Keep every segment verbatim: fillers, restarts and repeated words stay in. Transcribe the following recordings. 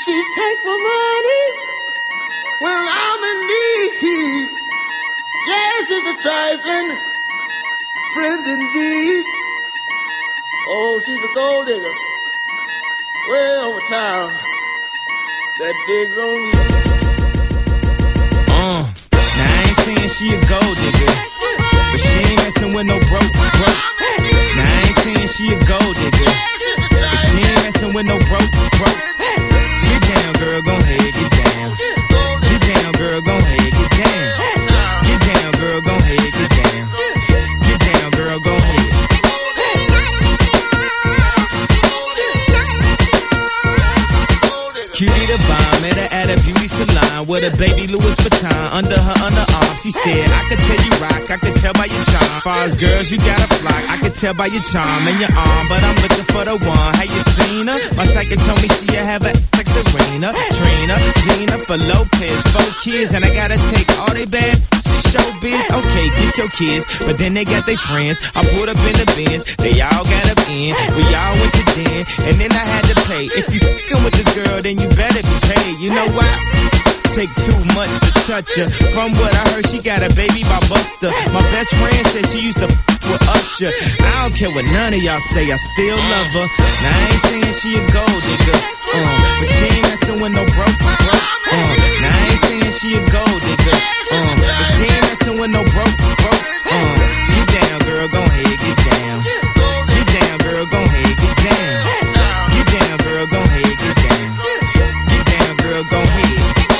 She take my money when I'm in need. Yes, it's a trifling friend indeed. Oh, she's a gold digger, way over town, that digs on me. Uh, now I ain't saying she a gold digger, but she ain't messing with no broke, broke. Now I ain't saying she a gold digger, but she ain't messing with no broke, broke. Get down, girl, gon' head, get down. Get down, girl, gon' head, get down. Get down, girl, gon' head, get down. Get down, girl, gon' head. Cutie the bomb, met her at a beauty salon with a baby Louis Vuitton under her underarm. She said, I could tell you rock, I could tell by your charm. Far as girls, you got a flock, I could tell by your charm and your arm. But I'm looking for the one, have you seen her? My psychic told me she'll have a like Serena, Trina, Gina, for Lopez, four kids, and I gotta take all they bad showbiz. Okay, get your kids, but then they got their friends. I pulled up in the Benz, they all got up in. We all went to den, and then I had to pay. If you fucking with this girl, then you better be paid. You know why? Take too much to touch her. From what I heard, she got a baby by Buster. My best friend said she used to f with Usher. I don't care what none of y'all say, I still love her. Now I ain't saying she a gold digger, uh, but she ain't messing with no broke, broke. Uh, now I ain't saying she a gold digger, uh, but she ain't messing with no broke, broke. Uh, get down, girl, gon' head, get down. Get down, girl, gon' head, get down. Get down, girl, gon' head, get down. Get down, girl, gon' head.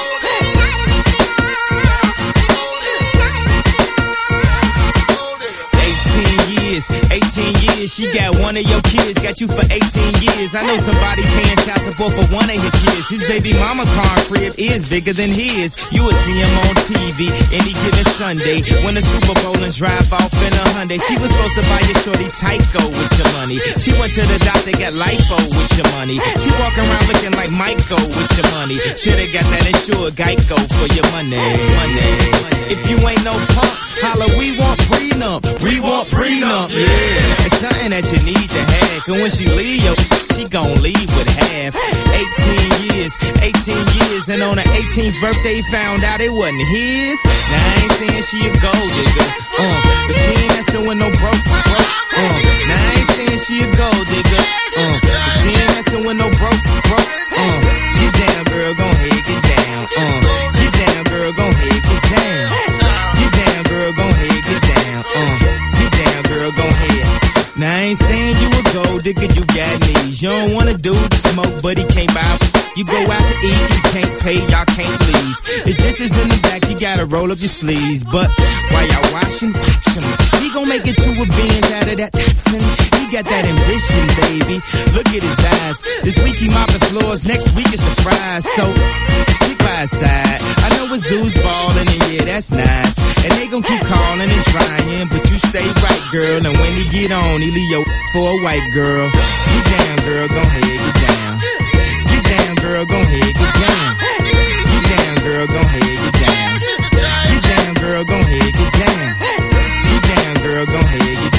eighteen years, she got one of your kids, got you for eighteen years. I know somebody paying child support for one of his kids. His baby mama car crib is bigger than his. You will see him on T V any given Sunday. Win the Super Bowl and drive off in a Hyundai. She was supposed to buy your shorty Tyco with your money. She went to the doctor, got lipo with your money. She walk around looking like Michael with your money. Shoulda got that insured Geico for your money. Money. If you ain't no punk, holla, we want prenup. We want prenup, yeah. It's something that you need to have. Cause when she leave, yo, she gon' leave with half. eighteen years, eighteen years. And on her eighteenth birthday, found out it wasn't his. Now I ain't saying she a gold digger, uh, but she ain't messing with no broke, broke, uh. Now I ain't saying she a gold digger, uh, but she ain't messing with no broke, broke, uh. Get down, girl, gon' head, get down, uh. Get down, girl, gon' head, get down. Get down, girl, gon' head, get down, uh. Get down, girl, gon' head. Now I ain't saying you a gold digger, you got knees. You don't wanna do the smoke, but he can't buy. You go out to eat, you can't pay, y'all can't leave. His dishes in the back, you gotta roll up your sleeves. But while y'all washing, watch him. He gon' make it to a Benz out of that Datsun. He got that ambition, baby. Look at his eyes. This week he mopping floors, next week it's the fries. So stick by his side. I know his dudes ballin', and yeah, that's nice. And they gon' keep calling and trying, but you stay right, girl. And when he get on, he leave your for a white girl. Get down, girl, gon' head, get down. Get down, girl, gon' head, get down. Get down, girl, gon' head, get down. Get down, girl, gon' head, get down. Get down, girl, gon' head, get